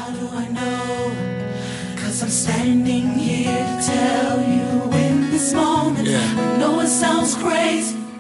How do I know? Cause I'm standing here to tell you in this moment. Yeah. I know it sounds crazy,